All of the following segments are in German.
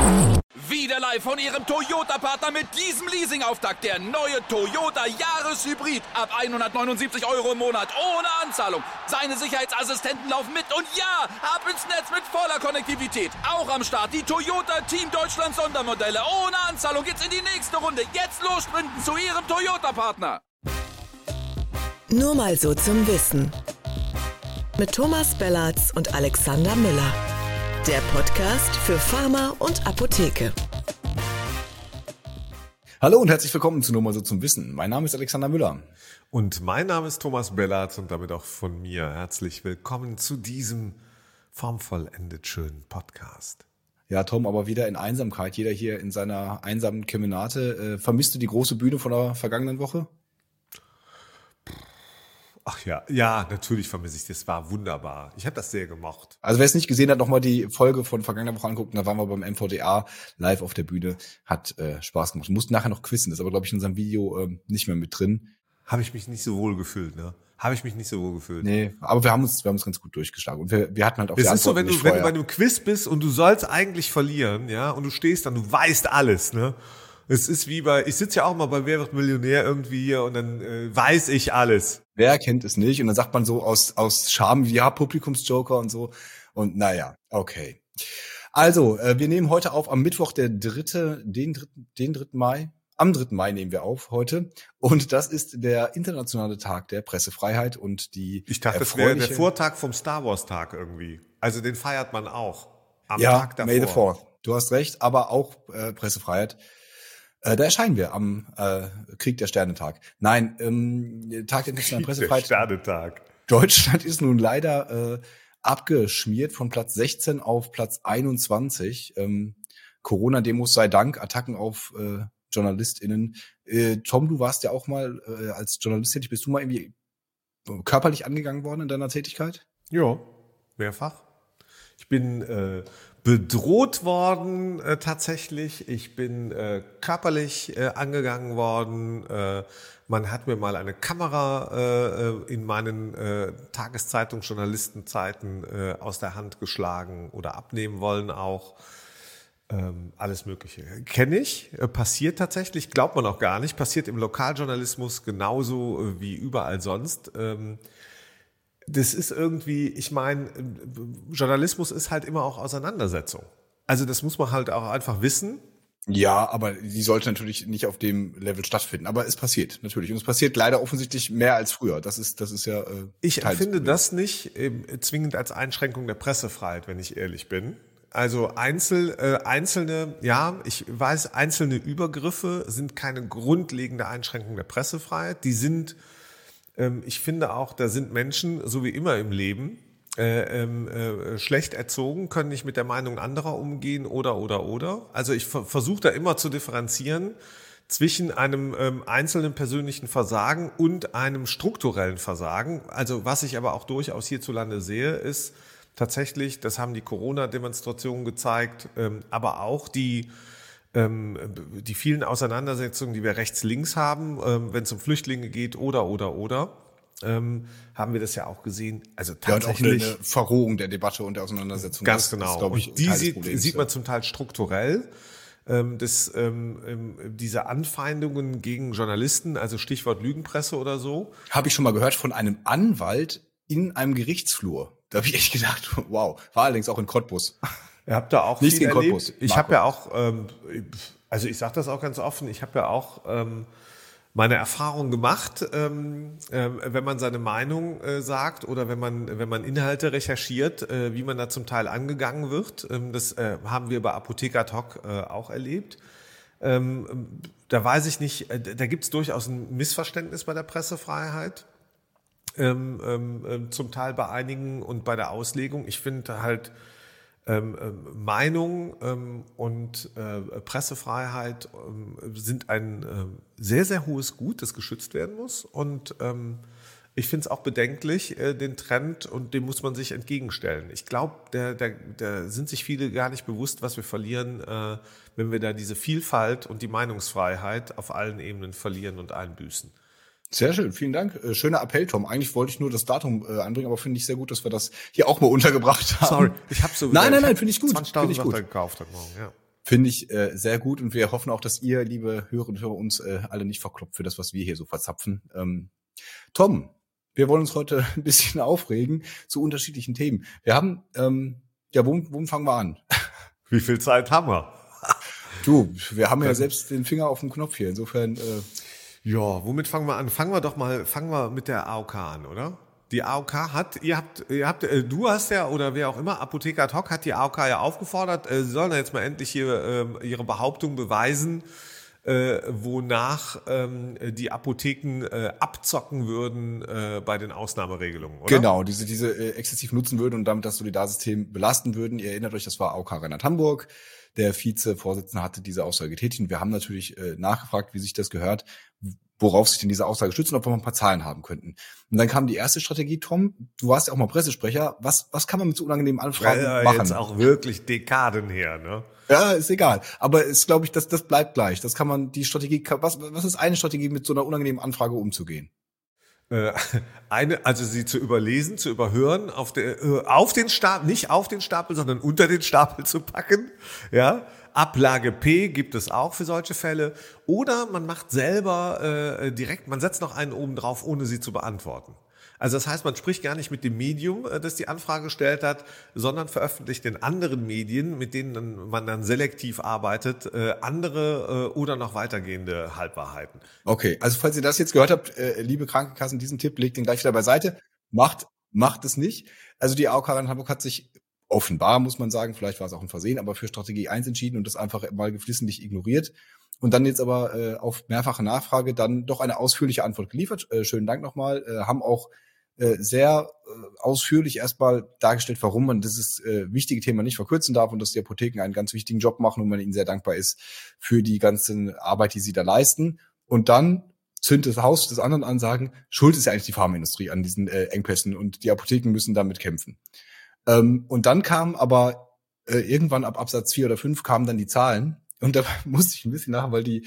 Wieder live von Ihrem Toyota-Partner mit diesem Leasing-Auftakt. Der neue Toyota Jahreshybrid. Ab 179 € im Monat. Ohne Anzahlung. Seine Sicherheitsassistenten laufen mit. Und ja, ab ins Netz mit voller Konnektivität. Auch am Start die Toyota Team Deutschland Sondermodelle. Ohne Anzahlung geht's in die nächste Runde. Jetzt los sprinten zu Ihrem Toyota-Partner. Nur mal so zum Wissen. Mit Thomas Bellatz und Alexander Müller. Der Podcast für Pharma und Apotheke. Hallo und herzlich willkommen zu Nur mal so zum Wissen. Mein Name ist Alexander Müller. Und mein Name ist Thomas Bellatz und damit auch von mir herzlich willkommen zu diesem formvollendet schönen Podcast. Ja, Tom, aber wieder in Einsamkeit. Jeder hier in seiner einsamen Kemenate. Vermisst du die große Bühne von der vergangenen Woche? Ach ja, natürlich vermisse ich das. War wunderbar. Ich habe das sehr gemocht. Also wer es nicht gesehen hat, nochmal die Folge von vergangener Woche angucken. Da waren wir beim MVDA live auf der Bühne. Hat Spaß gemacht. Wir mussten nachher noch quizzen. Das ist aber, glaube ich, in unserem Video nicht mehr mit drin. Habe ich mich nicht so wohl gefühlt, ne? Nee, aber wir haben uns ganz gut durchgeschlagen. Und wir hatten halt auch die Antworten. Es ist so, wenn du bei einem einem Quiz bist und du sollst eigentlich verlieren, ja, und du stehst dann, du weißt alles, ne? Es ist wie ich sitze ja auch mal bei Wer wird Millionär irgendwie hier und dann weiß ich alles. Wer kennt es nicht? Und dann sagt man so aus Scham, ja, Publikumsjoker und so. Und naja, okay. Also, wir nehmen heute auf am Mittwoch, den 3. Mai. Am 3. Mai nehmen wir auf heute. Und das ist der internationale Tag der Pressefreiheit und die Ich dachte, das wäre der Vortag vom Star Wars Tag irgendwie. Also den feiert man auch am Tag davor. May the 4th. Du hast recht, aber auch Pressefreiheit. Da erscheinen wir am Krieg der Sternentag. Nein, Tag der internationalen Pressefreiheit. Der Sternentag. Deutschland ist nun leider abgeschmiert von Platz 16 auf Platz 21. Corona-Demos sei Dank, Attacken auf JournalistInnen. Tom, du warst ja auch mal als Journalist tätig. Bist du mal irgendwie körperlich angegangen worden in deiner Tätigkeit? Ja, mehrfach. Ich bin bedroht worden tatsächlich. Ich bin körperlich angegangen worden. Man hat mir mal eine Kamera in meinen Tageszeitung-Journalistenzeiten aus der Hand geschlagen oder abnehmen wollen auch. Alles Mögliche. Kenne ich, passiert tatsächlich, glaubt man auch gar nicht, passiert im Lokaljournalismus genauso wie überall sonst. Das ist irgendwie, ich meine, Journalismus ist halt immer auch Auseinandersetzung. Also das muss man halt auch einfach wissen. Ja, aber die sollte natürlich nicht auf dem Level stattfinden. Aber es passiert natürlich. Und es passiert leider offensichtlich mehr als früher. Das ist ja ich empfinde das nicht zwingend als Einschränkung der Pressefreiheit, wenn ich ehrlich bin. Also einzelne, ja, ich weiß, einzelne Übergriffe sind keine grundlegende Einschränkung der Pressefreiheit. Die sind, ich finde auch, da sind Menschen, so wie immer im Leben, schlecht erzogen, können nicht mit der Meinung anderer umgehen oder. Also ich versuche da immer zu differenzieren zwischen einem einzelnen persönlichen Versagen und einem strukturellen Versagen. Also was ich aber auch durchaus hierzulande sehe, ist tatsächlich, das haben die Corona-Demonstrationen gezeigt, aber auch die vielen Auseinandersetzungen, die wir rechts-links haben, wenn es um Flüchtlinge geht oder, haben wir das ja auch gesehen. Also tatsächlich ja, und auch eine Verrohung der Debatte und der Auseinandersetzung. Ganz genau. Das, ich, und die sieht man zum Teil strukturell. Diese Anfeindungen gegen Journalisten, also Stichwort Lügenpresse oder so. Habe ich schon mal gehört von einem Anwalt in einem Gerichtsflur. Da habe ich echt gedacht, wow, war allerdings auch in Cottbus. Ihr habt da auch nicht viel in Cottbus. Ich habe ja auch, also ich sage das auch ganz offen, ich habe ja auch meine Erfahrung gemacht, wenn man seine Meinung sagt oder wenn man Inhalte recherchiert, wie man da zum Teil angegangen wird. Das haben wir bei Apotheker Talk auch erlebt. Da weiß ich nicht, da gibt es durchaus ein Missverständnis bei der Pressefreiheit. Zum Teil bei einigen und bei der Auslegung. Ich finde halt Meinung und Pressefreiheit sind ein sehr, sehr hohes Gut, das geschützt werden muss. Und ich finde es auch bedenklich, den Trend, und dem muss man sich entgegenstellen. Ich glaube, da sind sich viele gar nicht bewusst, was wir verlieren, wenn wir da diese Vielfalt und die Meinungsfreiheit auf allen Ebenen verlieren und einbüßen. Sehr schön, vielen Dank. Schöner Appell, Tom. Eigentlich wollte ich nur das Datum anbringen, aber finde ich sehr gut, dass wir das hier auch mal untergebracht haben. Sorry, ich habe so Nein, finde ich gut. 20.000 gekauft heute Morgen, ja. Finde ich sehr gut und wir hoffen auch, dass ihr, liebe Hörerinnen und Hörer, uns alle nicht verkloppt für das, was wir hier so verzapfen. Tom, wir wollen uns heute ein bisschen aufregen zu unterschiedlichen Themen. Wir haben, womit fangen wir an? Wie viel Zeit haben wir? Du, wir haben ja selbst den Finger auf dem Knopf hier, insofern... Ja, womit fangen wir an? Fangen wir mit der AOK an, oder? Die AOK du hast ja, oder wer auch immer, Apotheker ad hoc hat die AOK ja aufgefordert, sie sollen ja jetzt mal endlich hier ihre Behauptung beweisen, wonach die Apotheken abzocken würden bei den Ausnahmeregelungen, oder? Genau, diese exzessiv nutzen würden und damit das Solidarsystem belasten würden. Ihr erinnert euch, das war AOK Rheinland-Hamburg. Der Vizevorsitzende hatte diese Aussage getätigt und wir haben natürlich nachgefragt, wie sich das gehört, worauf sich denn diese Aussage stützt und ob wir mal ein paar Zahlen haben könnten. Und dann kam die erste Strategie, Tom, du warst ja auch mal Pressesprecher, was kann man mit so unangenehmen Anfragen machen? Jetzt auch wirklich Dekaden her, ne? Ja, ist egal. Aber ist, glaube ich, das bleibt gleich. Das kann man, die Strategie, was ist eine Strategie, mit so einer unangenehmen Anfrage umzugehen? Also sie zu überlesen, zu überhören, nicht auf den Stapel, sondern unter den Stapel zu packen, ja. Ablage P gibt es auch für solche Fälle. Oder man macht selber direkt, man setzt noch einen oben drauf, ohne sie zu beantworten. Also das heißt, man spricht gar nicht mit dem Medium, das die Anfrage gestellt hat, sondern veröffentlicht in anderen Medien, mit denen man dann selektiv arbeitet, andere oder noch weitergehende Halbwahrheiten. Okay, also falls ihr das jetzt gehört habt, liebe Krankenkassen, diesen Tipp legt den gleich wieder beiseite. Macht es nicht. Also die AOK Rheinland-Hamburg hat sich offenbar, muss man sagen, vielleicht war es auch ein Versehen, aber für Strategie 1 entschieden und das einfach mal geflissentlich ignoriert. Und dann jetzt aber auf mehrfache Nachfrage dann doch eine ausführliche Antwort geliefert. Schönen Dank nochmal. Haben auch sehr ausführlich erstmal dargestellt, warum man dieses wichtige Thema nicht verkürzen darf und dass die Apotheken einen ganz wichtigen Job machen und man ihnen sehr dankbar ist für die ganze Arbeit, die sie da leisten. Und dann zündet das Haus des anderen an, sagen, schuld ist ja eigentlich die Pharmaindustrie an diesen Engpässen und die Apotheken müssen damit kämpfen. Und dann kam aber irgendwann ab Absatz 4 oder 5 kamen dann die Zahlen und da musste ich ein bisschen lachen, weil die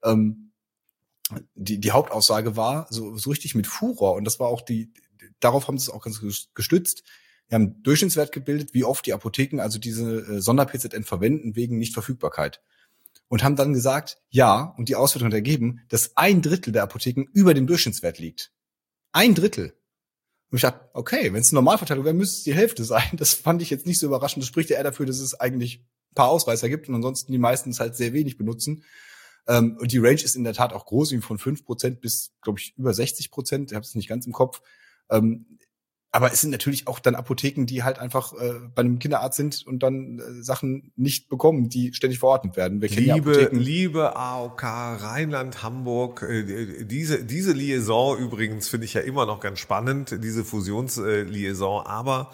Hauptaussage war so richtig mit Furor und das war auch darauf haben sie es auch ganz gestützt. Wir haben einen Durchschnittswert gebildet, wie oft die Apotheken also diese Sonder-PZN verwenden wegen Nichtverfügbarkeit. Und haben dann gesagt, ja, und die Auswertung hat ergeben, dass 1/3 der Apotheken über dem Durchschnittswert liegt. 1/3. Und ich dachte, okay, wenn es eine Normalverteilung wäre, müsste es die Hälfte sein. Das fand ich jetzt nicht so überraschend. Das spricht ja eher dafür, dass es eigentlich ein paar Ausreißer gibt und ansonsten die meisten es halt sehr wenig benutzen. Und die Range ist in der Tat auch groß, wie von 5% bis, glaube ich, über 60%. Ich habe es nicht ganz im Kopf. Aber es sind natürlich auch dann Apotheken, die halt einfach bei einem Kinderarzt sind und dann Sachen nicht bekommen, die ständig verordnet werden. Wir Liebe AOK Rheinland, Hamburg, diese Liaison übrigens finde ich ja immer noch ganz spannend, diese Fusionsliaison, aber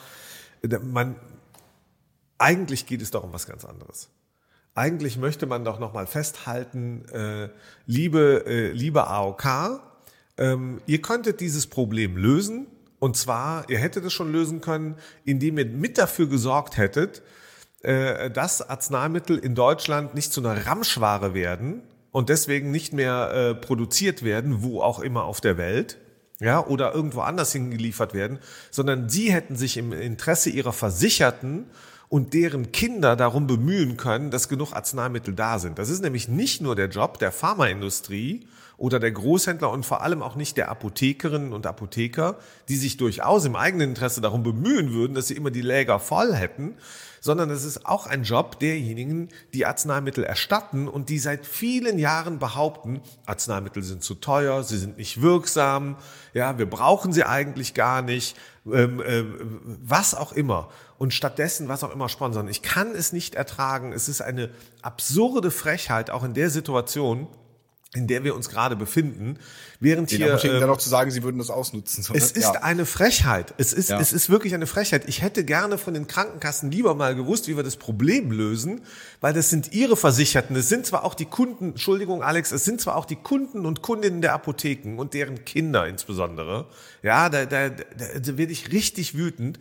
eigentlich geht es doch um was ganz anderes. Eigentlich möchte man doch noch mal festhalten, liebe AOK, ihr könntet dieses Problem lösen. Und zwar, ihr hättet es schon lösen können, indem ihr mit dafür gesorgt hättet, dass Arzneimittel in Deutschland nicht zu einer Ramschware werden und deswegen nicht mehr produziert werden, wo auch immer auf der Welt, ja, oder irgendwo anders hingeliefert werden, sondern sie hätten sich im Interesse ihrer Versicherten und deren Kinder darum bemühen können, dass genug Arzneimittel da sind. Das ist nämlich nicht nur der Job der Pharmaindustrie oder der Großhändler und vor allem auch nicht der Apothekerinnen und Apotheker, die sich durchaus im eigenen Interesse darum bemühen würden, dass sie immer die Läger voll hätten, sondern es ist auch ein Job derjenigen, die Arzneimittel erstatten und die seit vielen Jahren behaupten, Arzneimittel sind zu teuer, sie sind nicht wirksam, ja, wir brauchen sie eigentlich gar nicht, was auch immer. Und stattdessen was auch immer sponsern. Ich kann es nicht ertragen. Es ist eine absurde Frechheit, auch in der Situation, in der wir uns gerade befinden, während den Apotheken dann noch zu sagen, sie würden das ausnutzen. Es ist eine Frechheit. Es ist wirklich eine Frechheit. Ich hätte gerne von den Krankenkassen lieber mal gewusst, wie wir das Problem lösen, weil das sind ihre Versicherten. Es sind zwar auch die Kunden, Entschuldigung Alex, es sind zwar auch die Kunden und Kundinnen der Apotheken und deren Kinder insbesondere. Ja, da werde ich richtig wütend.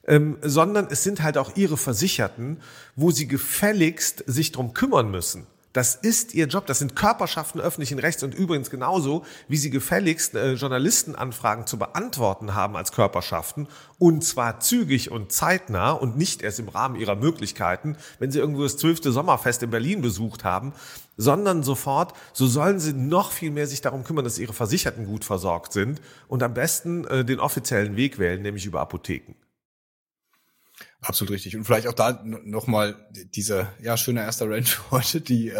Sondern es sind halt auch ihre Versicherten, wo sie gefälligst sich drum kümmern müssen. Das ist ihr Job. Das sind Körperschaften öffentlichen Rechts und übrigens genauso, wie sie gefälligst Journalistenanfragen zu beantworten haben als Körperschaften und zwar zügig und zeitnah und nicht erst im Rahmen ihrer Möglichkeiten, wenn sie irgendwo das 12. Sommerfest in Berlin besucht haben, sondern sofort, so sollen sie noch viel mehr sich darum kümmern, dass ihre Versicherten gut versorgt sind und am besten den offiziellen Weg wählen, nämlich über Apotheken. Absolut richtig. Und vielleicht auch da nochmal dieser, schöner erster Rant für heute,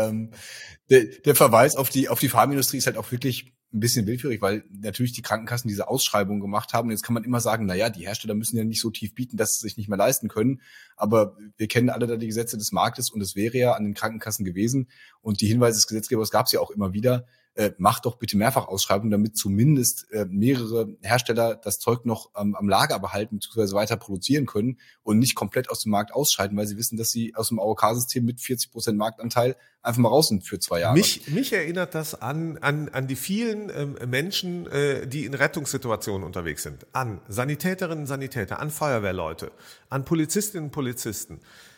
der Verweis auf die Pharmaindustrie ist halt auch wirklich ein bisschen willfährig, weil natürlich die Krankenkassen diese Ausschreibungen gemacht haben. Und jetzt kann man immer sagen, die Hersteller müssen ja nicht so tief bieten, dass sie sich nicht mehr leisten können. Aber wir kennen alle da die Gesetze des Marktes und es wäre ja an den Krankenkassen gewesen. Und die Hinweise des Gesetzgebers gab es ja auch immer wieder. Macht doch bitte Mehrfachausschreibungen, damit zumindest mehrere Hersteller das Zeug noch am Lager behalten bzw. weiter produzieren können und nicht komplett aus dem Markt ausscheiden, weil sie wissen, dass sie aus dem AOK-System mit 40% Marktanteil einfach mal raus sind für 2 Jahre. Mich erinnert das an die vielen Menschen, die in Rettungssituationen unterwegs sind. An Sanitäterinnen und Sanitäter, an Feuerwehrleute, an Polizistinnen und Polizisten,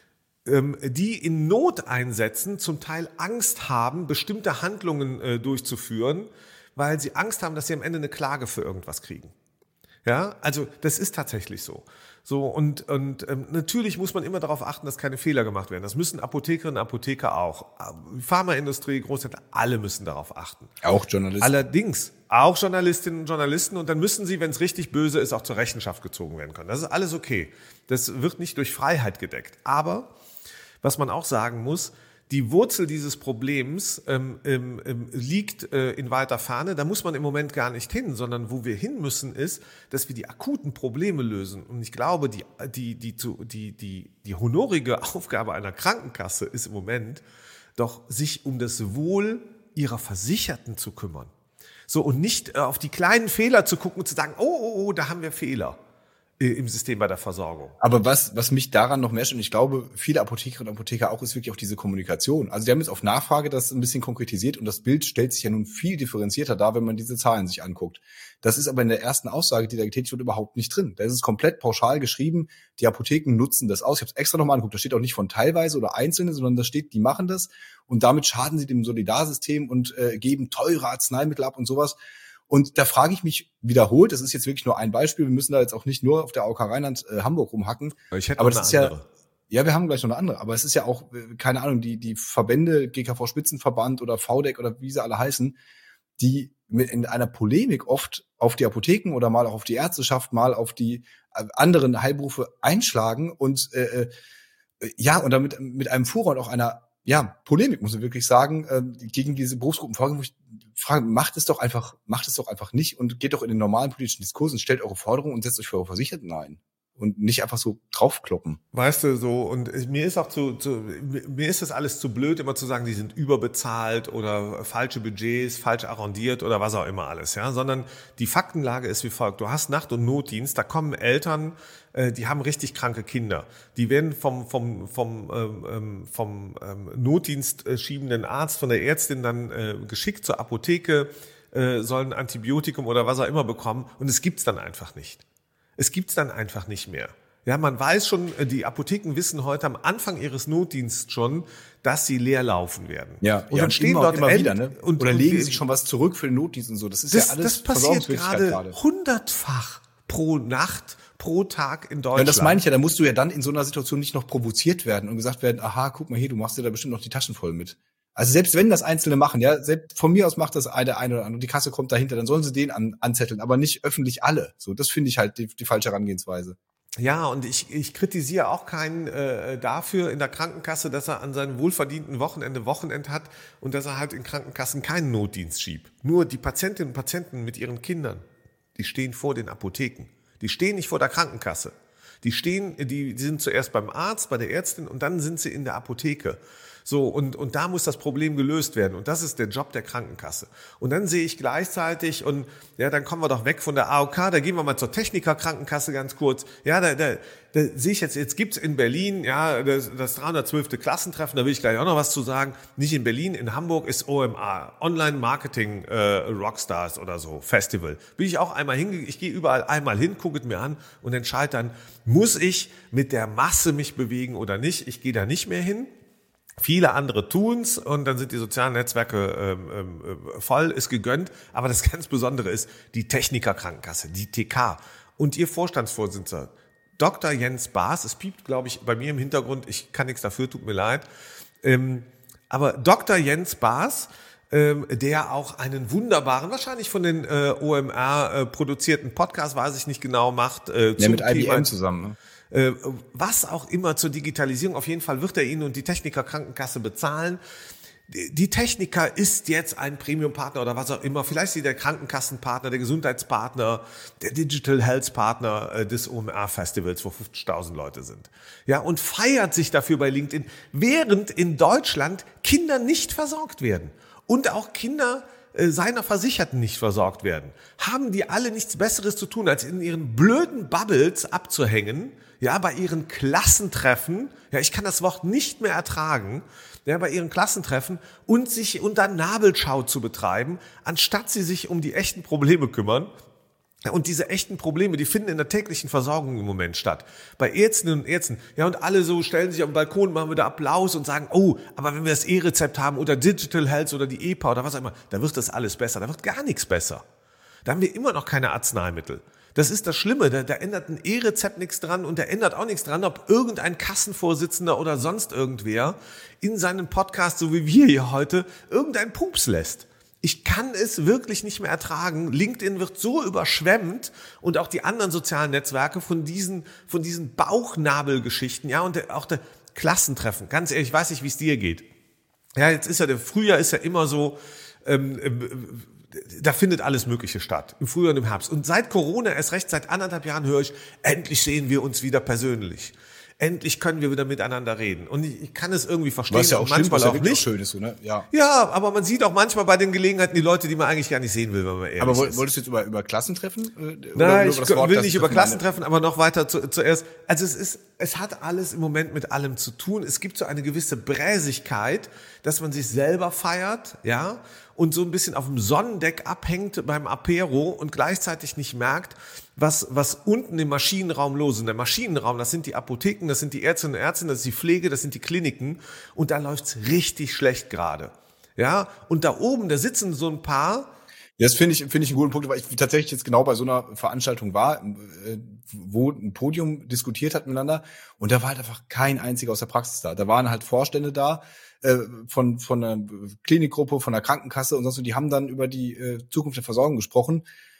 die in Noteinsätzen zum Teil Angst haben, bestimmte Handlungen durchzuführen, weil sie Angst haben, dass sie am Ende eine Klage für irgendwas kriegen. Ja, also das ist tatsächlich so. Und natürlich muss man immer darauf achten, dass keine Fehler gemacht werden. Das müssen Apothekerinnen und Apotheker auch. Pharmaindustrie, Großhändler, alle müssen darauf achten. Auch Journalisten. Allerdings auch Journalistinnen und Journalisten. Und dann müssen sie, wenn es richtig böse ist, auch zur Rechenschaft gezogen werden können. Das ist alles okay. Das wird nicht durch Freiheit gedeckt. Was man auch sagen muss, die Wurzel dieses Problems liegt in weiter Ferne. Da muss man im Moment gar nicht hin, sondern wo wir hin müssen ist, dass wir die akuten Probleme lösen. Und ich glaube, die honorige Aufgabe einer Krankenkasse ist im Moment doch, sich um das Wohl ihrer Versicherten zu kümmern. So, und nicht auf die kleinen Fehler zu gucken und zu sagen, oh, da haben wir Fehler im System bei der Versorgung. Aber was mich daran noch mehr stört, und ich glaube, viele Apothekerinnen und Apotheker auch, ist wirklich auch diese Kommunikation. Also die haben jetzt auf Nachfrage das ein bisschen konkretisiert und das Bild stellt sich ja nun viel differenzierter dar, wenn man diese Zahlen sich anguckt. Das ist aber in der ersten Aussage, die da getätigt wird, überhaupt nicht drin. Da ist es komplett pauschal geschrieben, die Apotheken nutzen das aus. Ich habe es extra nochmal angeguckt, da steht auch nicht von teilweise oder Einzelne, sondern da steht, die machen das und damit schaden sie dem Solidarsystem und geben teure Arzneimittel ab und sowas. Und da frage ich mich wiederholt, das ist jetzt wirklich nur ein Beispiel, wir müssen da jetzt auch nicht nur auf der AOK Rheinland Hamburg rumhacken. Aber das ist andere. Ja, wir haben gleich noch eine andere, aber es ist ja auch, keine Ahnung, die Verbände, GKV Spitzenverband oder VDEC oder wie sie alle heißen, die in einer Polemik oft auf die Apotheken oder mal auch auf die Ärzteschaft, mal auf die anderen Heilberufe einschlagen und und damit mit einem Furor und auch einer Polemik, muss man wirklich sagen, gegen diese Berufsgruppen vorgehen, wo ich frage, macht es doch einfach nicht und geht doch in den normalen politischen Diskurs und stellt eure Forderungen und setzt euch für eure Versicherten ein. Und nicht einfach so draufkloppen. Weißt du, so, und mir ist auch mir ist das alles zu blöd, immer zu sagen, die sind überbezahlt oder falsche Budgets, falsch arrondiert oder was auch immer alles, ja, sondern die Faktenlage ist wie folgt. Du hast Nacht- und Notdienst, da kommen Eltern, die haben richtig kranke Kinder. Die werden vom Notdienst schiebenden Arzt, von der Ärztin dann geschickt zur Apotheke, sollen Antibiotikum oder was auch immer bekommen und es gibt's dann einfach nicht. Es gibt's dann einfach nicht mehr. Ja, man weiß schon, die Apotheken wissen heute am Anfang ihres Notdienstes schon, dass sie leer laufen werden. Ja, und dann stehen dort immer wieder, ne? Oder legen sich schon was zurück für den Notdienst und so. Das ist ja alles das passiert gerade 100-fach pro Nacht, pro Tag in Deutschland. Ja, das meine ich ja, da musst du ja dann in so einer Situation nicht noch provoziert werden und gesagt werden, aha, guck mal hier, du machst dir da bestimmt noch die Taschen voll mit. Also selbst wenn das Einzelne machen, ja, selbst von mir aus macht das der eine oder andere, die Kasse kommt dahinter, dann sollen sie den anzetteln, aber nicht öffentlich alle. So, das finde ich halt die falsche Herangehensweise. Ja, und ich kritisiere auch keinen dafür in der Krankenkasse, dass er an seinem wohlverdienten Wochenend hat und dass er halt in Krankenkassen keinen Notdienst schiebt. Nur die Patientinnen und Patienten mit ihren Kindern, die stehen vor den Apotheken. Die stehen nicht vor der Krankenkasse. Die sind zuerst beim Arzt, bei der Ärztin und dann sind sie in der Apotheke. So, und da muss das Problem gelöst werden. Und das ist der Job der Krankenkasse. Und dann sehe ich gleichzeitig, und ja, dann kommen wir doch weg von der AOK, da gehen wir mal zur Technikerkrankenkasse ganz kurz. Ja, da sehe ich jetzt gibt's in Berlin, ja, das 312. Klassentreffen, da will ich gleich auch noch was zu sagen. Nicht in Berlin, in Hamburg ist OMA, Online Marketing Rockstars oder so, Festival. Bin ich auch einmal hingegangen, ich gehe überall einmal hin, gucke es mir an und entscheide dann, muss ich mit der Masse mich bewegen oder nicht? Ich gehe da nicht mehr hin. Viele andere tun's und dann sind die sozialen Netzwerke voll, ist gegönnt. Aber das ganz Besondere ist die Techniker Krankenkasse, die TK. Und ihr Vorstandsvorsitzender, Dr. Jens Baas, es piept, glaube ich, bei mir im Hintergrund, ich kann nichts dafür, tut mir leid. Aber Dr. Jens Baas, der auch einen wunderbaren, wahrscheinlich von den OMR produzierten Podcast, weiß ich nicht genau, macht. Ja, mit IBM zusammen, ne? Was auch immer zur Digitalisierung, auf jeden Fall wird er Ihnen und die Techniker Krankenkasse bezahlen. Die Techniker ist jetzt ein Premium-Partner oder was auch immer. Vielleicht ist sie der Krankenkassenpartner, der Gesundheitspartner, der Digital Health Partner des OMR-Festivals, wo 50.000 Leute sind. Ja, und feiert sich dafür bei LinkedIn, während in Deutschland Kinder nicht versorgt werden. Und auch Kinder seiner Versicherten nicht versorgt werden. Haben die alle nichts Besseres zu tun, als in ihren blöden Bubbles abzuhängen, ja, bei ihren Klassentreffen, ja, ich kann das Wort nicht mehr ertragen, ja, bei ihren Klassentreffen und sich unter Nabelschau zu betreiben, anstatt sie sich um die echten Probleme kümmern. Und diese echten Probleme, die finden in der täglichen Versorgung im Moment statt. Bei Ärztinnen und Ärzten. Ja, und alle so stellen sich am Balkon, machen wieder Applaus und sagen, oh, aber wenn wir das E-Rezept haben oder Digital Health oder die EPA oder was auch immer, da wird das alles besser. Da wird gar nichts besser. Da haben wir immer noch keine Arzneimittel. Das ist das Schlimme. Da ändert ein E-Rezept nichts dran und da ändert auch nichts dran, ob irgendein Kassenvorsitzender oder sonst irgendwer in seinem Podcast, so wie wir hier heute, irgendeinen Pups lässt. Ich kann es wirklich nicht mehr ertragen. LinkedIn wird so überschwemmt und auch die anderen sozialen Netzwerke von diesen Bauchnabelgeschichten, ja, und auch der Klassentreffen. Ganz ehrlich, ich weiß nicht, wie es dir geht. Ja, jetzt ist ja der Frühjahr ist ja immer so, da findet alles Mögliche statt. Im Frühjahr und im Herbst. Und seit Corona, erst recht seit 1,5 Jahren höre ich, endlich sehen wir uns wieder persönlich. Endlich können wir wieder miteinander reden. Und ich kann es irgendwie verstehen. Was ja auch manchmal stimmt, was auch nicht. Schön ist, so, ne? Ja. Ja, aber man sieht auch manchmal bei den Gelegenheiten die Leute, die man eigentlich gar nicht sehen will, wenn man ehrlich Aber ist. wolltest du jetzt über Klassentreffen? Nein, ich will nicht über Klassentreffen, aber noch weiter zuerst. Also es hat alles im Moment mit allem zu tun. Es gibt so eine gewisse Bräsigkeit, dass man sich selber feiert, ja, und so ein bisschen auf dem Sonnendeck abhängt beim Apero und gleichzeitig nicht merkt, was unten im Maschinenraum los ist. Und der Maschinenraum, das sind die Apotheken, das sind die Ärztinnen und Ärzte, das ist die Pflege, das sind die Kliniken. Und da läuft's richtig schlecht gerade. Ja, und da oben, da sitzen so ein paar. Das finde ich einen guten Punkt, weil ich tatsächlich jetzt genau bei so einer Veranstaltung war, wo ein Podium diskutiert hat miteinander und da war halt einfach kein einziger aus der Praxis da. Da waren halt Vorstände da von einer Klinikgruppe, von der Krankenkasse und sonst, und die haben dann über die Zukunft der Versorgung gesprochen.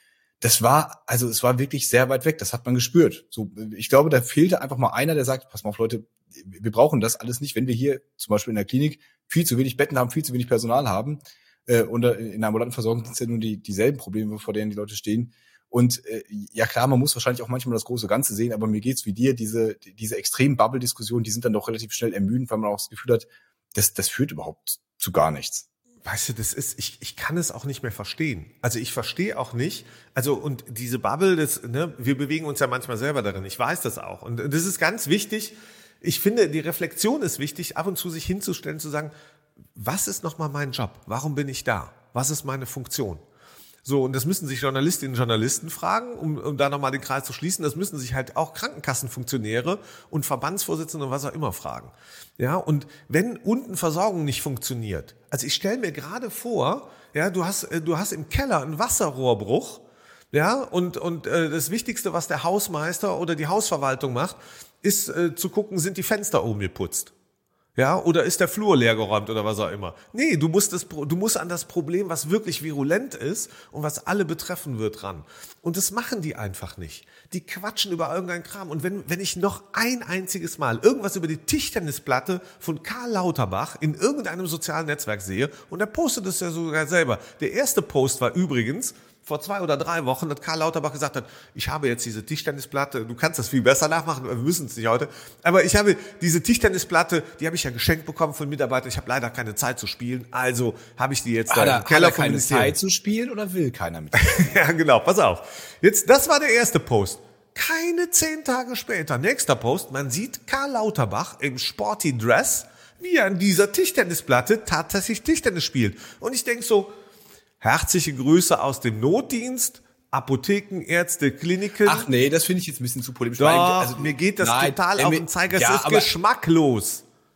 Es war wirklich sehr weit weg, das hat man gespürt. So, ich glaube, da fehlte einfach mal einer, der sagt, pass mal auf Leute, wir brauchen das alles nicht, wenn wir hier zum Beispiel in der Klinik viel zu wenig Betten haben, viel zu wenig Personal haben. Und in der ambulanten Versorgung sind es ja nur dieselben Probleme, vor denen die Leute stehen. Und ja klar, man muss wahrscheinlich auch manchmal das große Ganze sehen, aber mir geht's wie dir, diese extremen Bubble-Diskussionen, die sind dann doch relativ schnell ermüdend, weil man auch das Gefühl hat, das führt überhaupt zu gar nichts. Weißt du, ich kann es auch nicht mehr verstehen. Also ich verstehe auch nicht, also und diese Bubble, wir bewegen uns ja manchmal selber darin, ich weiß das auch. Und das ist ganz wichtig, ich finde, die Reflexion ist wichtig, ab und zu sich hinzustellen, zu sagen, was ist nochmal mein Job? Warum bin ich da? Was ist meine Funktion? So, und das müssen sich Journalistinnen und Journalisten fragen, um da nochmal den Kreis zu schließen. Das müssen sich halt auch Krankenkassenfunktionäre und Verbandsvorsitzende und was auch immer fragen. Ja, und wenn unten Versorgung nicht funktioniert, also ich stelle mir gerade vor, ja, du hast im Keller einen Wasserrohrbruch, ja, und das Wichtigste, was der Hausmeister oder die Hausverwaltung macht, ist zu gucken, sind die Fenster oben geputzt? Ja, oder ist der Flur leergeräumt oder was auch immer. Nee, du musst an das Problem, was wirklich virulent ist und was alle betreffen wird, ran. Und das machen die einfach nicht. Die quatschen über irgendeinen Kram. Und wenn ich noch ein einziges Mal irgendwas über die Tischtennisplatte von Karl Lauterbach in irgendeinem sozialen Netzwerk sehe, und er postet es ja sogar selber. Der erste Post war übrigens, vor 2 oder 3 Wochen, dass Karl Lauterbach gesagt hat, ich habe jetzt diese Tischtennisplatte, du kannst das viel besser nachmachen, wir müssen es nicht heute, aber ich habe diese Tischtennisplatte, die habe ich ja geschenkt bekommen von Mitarbeitern, ich habe leider keine Zeit zu spielen, also habe ich die jetzt da im Keller vom Ministerium. Keine Zeit zu spielen oder will keiner mit? Ja, genau, pass auf. Jetzt, das war der erste Post. Keine 10 Tage später, nächster Post, man sieht Karl Lauterbach im Sporty Dress, wie er an dieser Tischtennisplatte tatsächlich Tischtennis spielt. Und ich denke so, herzliche Grüße aus dem Notdienst, Apotheken, Ärzte, Kliniken. Ach nee, das finde ich jetzt ein bisschen zu polemisch. Doch, also, mir geht das total auf den Zeiger. Es ist geschmacklos.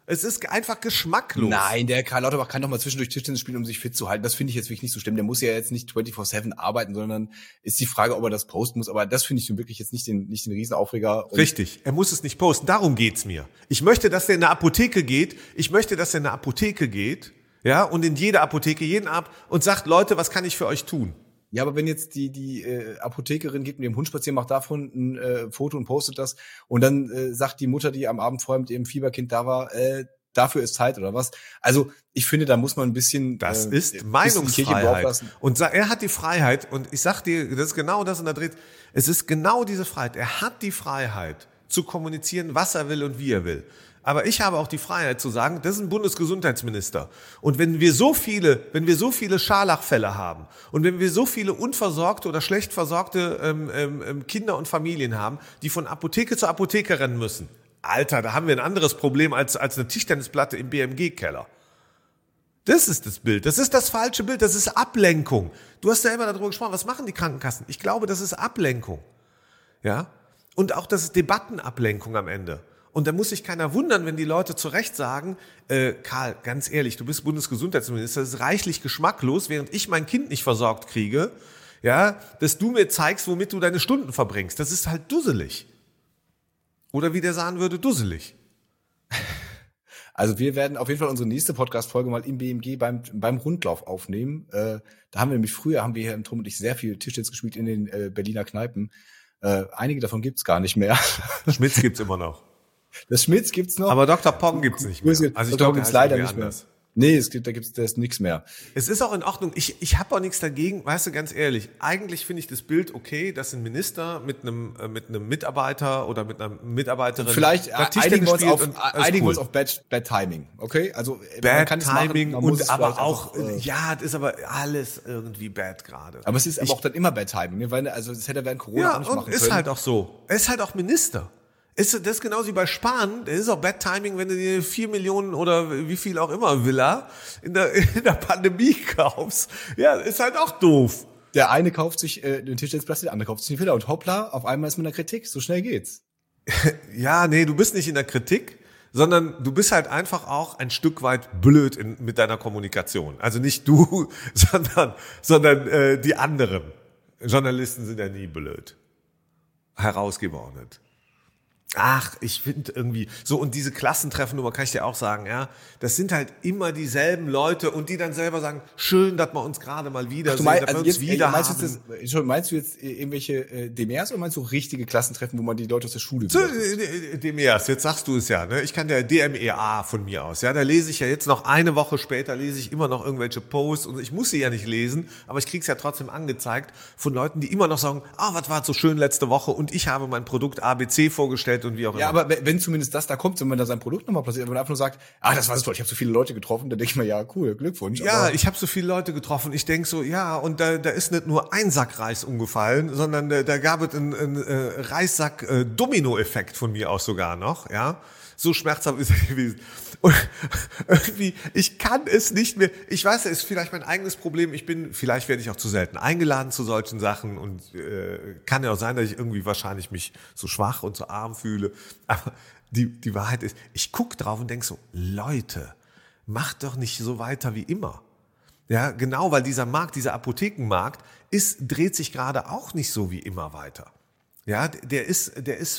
Es ist einfach geschmacklos. Nein, der Karl Lauterbach kann doch mal zwischendurch Tischtennis spielen, um sich fit zu halten. Das finde ich jetzt wirklich nicht so schlimm. Der muss ja jetzt nicht 24/7 arbeiten, sondern ist die Frage, ob er das posten muss. Aber das finde ich wirklich jetzt nicht den Riesenaufreger. Richtig, er muss es nicht posten. Darum geht's mir. Ich möchte, dass der in eine Apotheke geht. Ja, und in jede Apotheke, jeden ab und sagt, Leute, was kann ich für euch tun? Ja, aber wenn jetzt die Apothekerin geht mit ihrem Hund spazieren, macht davon ein Foto und postet das und dann sagt die Mutter, die am Abend vorher mit ihrem Fieberkind da war, dafür ist Zeit oder was. Also ich finde, da muss man ein bisschen das ist Meinungsfreiheit. Und er hat die Freiheit und ich sag dir, das ist genau das und da dreht, es ist genau diese Freiheit. Er hat die Freiheit zu kommunizieren, was er will und wie er will. Aber ich habe auch die Freiheit zu sagen, das ist ein Bundesgesundheitsminister. Und wenn wir so viele Scharlachfälle haben und wenn wir so viele unversorgte oder schlecht versorgte Kinder und Familien haben, die von Apotheke zu Apotheke rennen müssen, Alter, da haben wir ein anderes Problem als eine Tischtennisplatte im BMG-Keller. Das ist das Bild. Das ist das falsche Bild. Das ist Ablenkung. Du hast ja immer darüber gesprochen. Was machen die Krankenkassen? Ich glaube, das ist Ablenkung. Ja? Und auch das ist Debattenablenkung am Ende. Und da muss sich keiner wundern, wenn die Leute zu Recht sagen, Karl, ganz ehrlich, du bist Bundesgesundheitsminister, das ist reichlich geschmacklos, während ich mein Kind nicht versorgt kriege, ja, dass du mir zeigst, womit du deine Stunden verbringst. Das ist halt dusselig. Oder wie der sagen würde, dusselig. Also wir werden auf jeden Fall unsere nächste Podcast-Folge mal im BMG beim Rundlauf aufnehmen. Da haben wir nämlich früher, hier im Tom und ich sehr viel Tischtennis gespielt in den Berliner Kneipen. Einige davon gibt's gar nicht mehr. Schmitz gibt's immer noch. Das Schmitz gibt's noch. Aber Dr. Pong gibt's nicht mehr. Also ich glaube, gibt's leider nicht mehr. Nee, da ist nichts mehr. Es ist auch in Ordnung. Ich habe auch nichts dagegen. Weißt du, ganz ehrlich, eigentlich finde ich das Bild okay, dass ein Minister mit einem Mitarbeiter oder mit einer Mitarbeiterin vielleicht einigen wir uns auf Bad Timing, okay? Also Bad Timing und aber auch ja, das ist aber alles irgendwie bad gerade. Aber es ist aber auch dann immer Bad Timing, ne? Weil also das hätte er während Corona auch nicht machen können. Ja, ist halt auch so. Er ist halt auch Minister. Das ist genauso wie bei Spahn. Das ist auch Bad Timing, wenn du dir 4 Millionen oder wie viel auch immer Villa in der Pandemie kaufst. Ja, ist halt auch doof. Der eine kauft sich den Tischtennisplatz, der andere kauft sich eine Villa und hoppla, auf einmal ist man in der Kritik. So schnell geht's. Ja, nee, du bist nicht in der Kritik, sondern du bist halt einfach auch ein Stück weit blöd mit deiner Kommunikation. Also nicht du, sondern die anderen. Journalisten sind ja nie blöd. Herausgeber auch nicht. Ach, ich finde irgendwie so, und diese Klassentreffennummer kann ich dir auch sagen, ja, das sind halt immer dieselben Leute und die dann selber sagen, schön, dass wir uns gerade mal wiedersehen, dass wir uns wieder haben. Meinst du jetzt irgendwelche Demers oder meinst du richtige Klassentreffen, wo man die Leute aus der Schule Demers, jetzt sagst du es ja, ne? Ich kann der DMEA von mir aus, ja, da lese ich ja jetzt noch eine Woche später, lese ich immer noch irgendwelche Posts und ich muss sie ja nicht lesen, aber ich krieg's ja trotzdem angezeigt von Leuten, die immer noch sagen, was war so schön letzte Woche und ich habe mein Produkt ABC vorgestellt und wie auch immer. Ja, aber wenn zumindest das da kommt, wenn man da sein Produkt nochmal platziert, wenn man einfach nur sagt, das war so toll, ich habe so viele Leute getroffen, dann denke ich mir, ja, cool, Glückwunsch. Ja, ich habe so viele Leute getroffen, ich denke so, ja, und da ist nicht nur ein Sack Reis umgefallen, sondern da gab es einen Reissack-Domino-Effekt von mir aus sogar noch, ja. So schmerzhaft ist er gewesen. Und irgendwie, ich kann es nicht mehr, ich weiß, es ist vielleicht mein eigenes Problem, vielleicht werde ich auch zu selten eingeladen zu solchen Sachen und kann ja auch sein, dass ich irgendwie wahrscheinlich mich so schwach und so arm fühle. Aber die Wahrheit ist, ich gucke drauf und denke so, Leute, macht doch nicht so weiter wie immer. Ja, genau, weil dieser Markt, dieser Apothekenmarkt dreht sich gerade auch nicht so wie immer weiter. Ja, der ist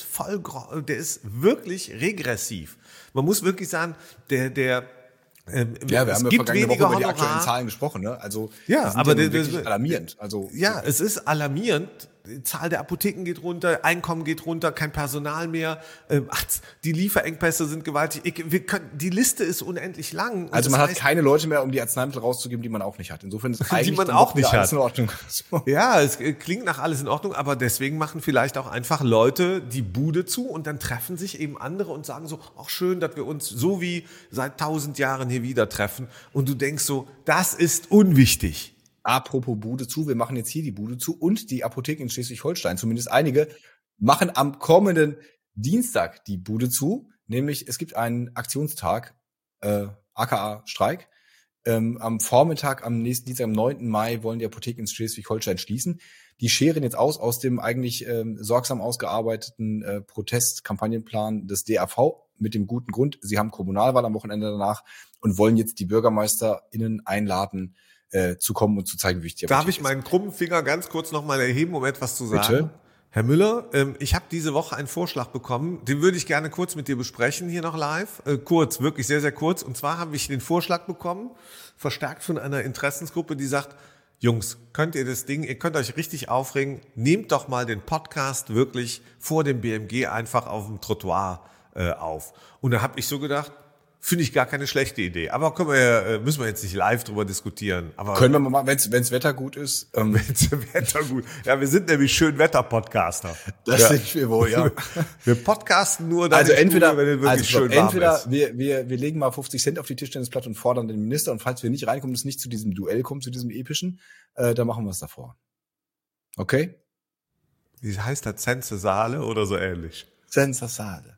wirklich regressiv. Man muss wirklich sagen, wir haben ja vergangene Woche über die aktuellen Zahlen gesprochen, ne? Also, ja, aber das ist wirklich alarmierend. Also, ja, es ist alarmierend. Die Zahl der Apotheken geht runter, Einkommen geht runter, kein Personal mehr, die Lieferengpässe sind gewaltig. Die Liste ist unendlich lang. Also man hat keine Leute mehr, um die Arzneimittel rauszugeben, die man auch nicht hat. Insofern ist eigentlich die man auch nicht hat. Alles in Ordnung. Ja, es klingt nach alles in Ordnung, aber deswegen machen vielleicht auch einfach Leute die Bude zu und dann treffen sich eben andere und sagen so, ach schön, dass wir uns so wie seit 1000 Jahren hier wieder treffen. Und du denkst so, das ist unwichtig. Apropos Bude zu, wir machen jetzt hier die Bude zu und die Apotheken in Schleswig-Holstein, zumindest einige, machen am kommenden Dienstag die Bude zu, nämlich es gibt einen Aktionstag, aka Streik. Am Vormittag, am nächsten Dienstag, am 9. Mai, wollen die Apotheken in Schleswig-Holstein schließen. Die scheren jetzt aus dem eigentlich sorgsam ausgearbeiteten Protestkampagnenplan des DAV mit dem guten Grund, sie haben Kommunalwahl am Wochenende danach und wollen jetzt die BürgermeisterInnen einladen, zu kommen und zu zeigen, wie wichtig Darf ich meinen krummen Finger ganz kurz nochmal erheben, um etwas zu sagen? Bitte? Herr Müller, ich habe diese Woche einen Vorschlag bekommen, den würde ich gerne kurz mit dir besprechen, hier noch live. Kurz, wirklich sehr, sehr kurz. Und zwar habe ich den Vorschlag bekommen, verstärkt von einer Interessensgruppe, die sagt, Jungs, könnt ihr das Ding, ihr könnt euch richtig aufregen, nehmt doch mal den Podcast wirklich vor dem BMG einfach auf dem Trottoir auf. Und da habe ich so gedacht, finde ich gar keine schlechte Idee. Aber müssen wir jetzt nicht live drüber diskutieren. Aber können wir mal, wenn's Wetter gut ist. Wenn's Wetter gut. Ja, wir sind nämlich Schönwetter-Podcaster. Das sind wir wohl, ja. Wir podcasten nur dann, also entweder, wenn es wirklich schön warm ist. Wir legen mal 50 Cent auf die Tischtennisplatte und fordern den Minister. Und falls wir nicht reinkommen, es nicht zu diesem Duell kommt, zu diesem epischen, dann machen wir es davor. Okay? Wie heißt das? Zensesale oder so ähnlich? Zensesale.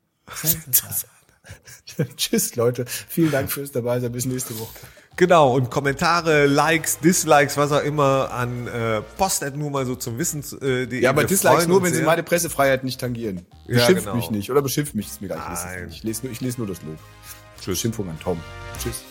Tschüss, Leute. Vielen Dank fürs Dabeisein. Bis nächste Woche. Genau, und Kommentare, Likes, Dislikes, was auch immer an Post@ nur mal so zum Wissen. Ja, aber Dislikes nur, wenn sie meine Pressefreiheit nicht tangieren. Beschimpft genau. mich nicht. Oder beschimpft mich, ist mir gar nicht. Ich lese nur das Lob. Tschüss. Schimpfung an Tom. Tschüss.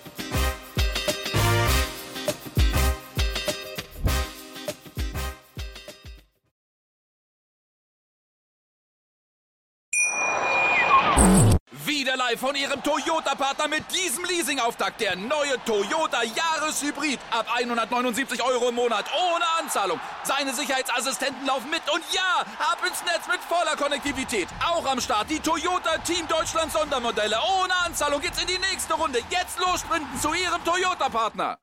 Wieder live von Ihrem Toyota-Partner mit diesem Leasing-Auftakt. Der neue Toyota Jahreshybrid. Ab 179 € im Monat. Ohne Anzahlung. Seine Sicherheitsassistenten laufen mit. Und ja, ab ins Netz mit voller Konnektivität. Auch am Start die Toyota Team Deutschland Sondermodelle. Ohne Anzahlung geht's in die nächste Runde. Jetzt los sprinten zu Ihrem Toyota-Partner.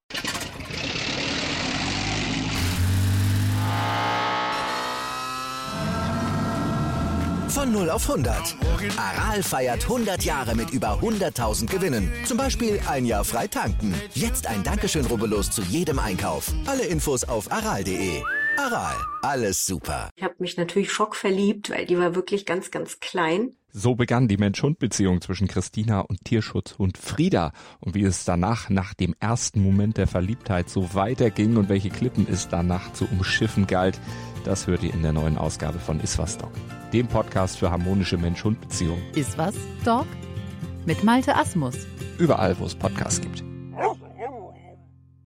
Von 0 auf 100. Aral feiert 100 Jahre mit über 100.000 Gewinnen. Zum Beispiel ein Jahr frei tanken. Jetzt ein Dankeschön, rubbellos zu jedem Einkauf. Alle Infos auf aral.de. Aral, alles super. Ich habe mich natürlich schockverliebt, weil die war wirklich ganz, ganz klein. So begann die Mensch-Hund-Beziehung zwischen Christina und Tierschutzhund Frieda. Und wie es danach, nach dem ersten Moment der Verliebtheit, so weiterging und welche Klippen es danach zu umschiffen galt, das hört ihr in der neuen Ausgabe von Iswas Dog, dem Podcast für harmonische Mensch-Hund-Beziehungen. Iswas Dog? Mit Malte Asmus. Überall, wo es Podcasts gibt.